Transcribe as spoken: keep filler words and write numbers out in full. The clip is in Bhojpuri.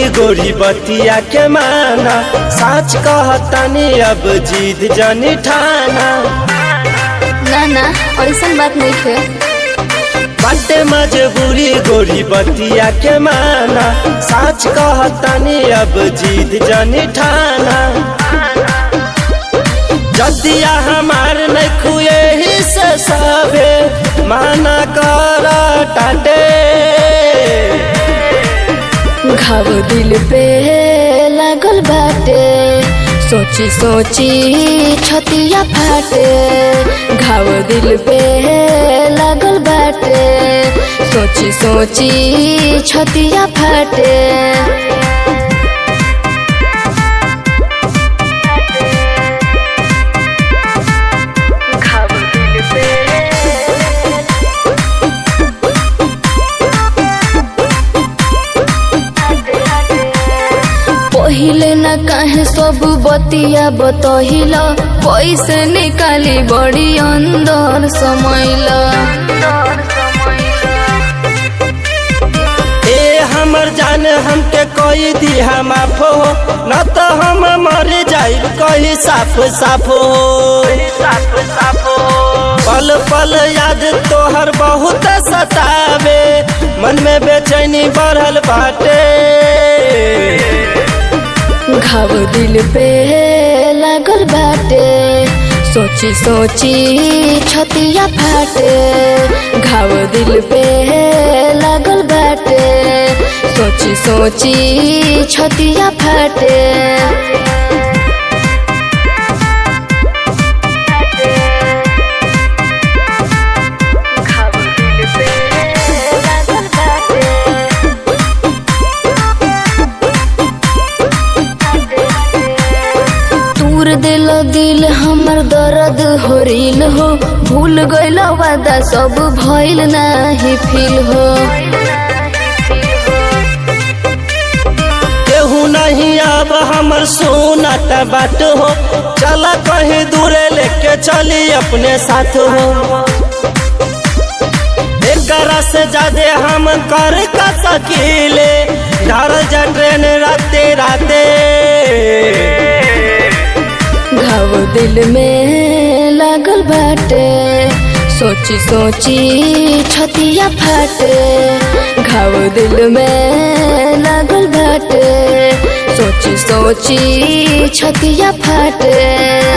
गोरी बतिया के माना, सच कहतानी अब जीत जानी ठाना। ना ना ऐसा बात नहीं है, बाटे मजबूरी गोरी बतिया के माना, सच कहतानी अब जीत जानी ठाना। जतिया हमार नहीं खुए ही से सबे माना कर टाटे। घाव दिल पे लागल बाटे, सोची सोची छतिया फाटे। घाव दिल पे लागल बाटे, सोची सोची छतिया फाटे। पहिले न काहे सब बतिया बतहिला, पैसे निकाली बड़ी अंदर समैला। ए हमर जान हमके कोई दिया माफ हो, न तो हम मर जाई कहीं साफ साफ हो। पल पल याद तोहर बहुत सतावे, मन में बेचैनी बढ़ल बाटे। घाव दिल पे लागल बाटे, सोची सोची छतिया फाटे। घाव दिल पे लागल बाटे, सोची सोची छतिया फाटे। दिल दिल हमर दर्द हो रिल हो, भूल गइल वादा सब भइल नाही फील हो। केहू नहीं अब हमर सोनाट बाट हो, चला कहीं दूरे लेके चली अपने साथ हो। एकरा से ज्यादा हम कर का सकीले, डर जा ट्रेन राते राते। घाव दिल में लागल बाटे, सोची सोची छतिया फाटे। घाव दिल में लागल बाटे, सोची सोची छतिया फाटे।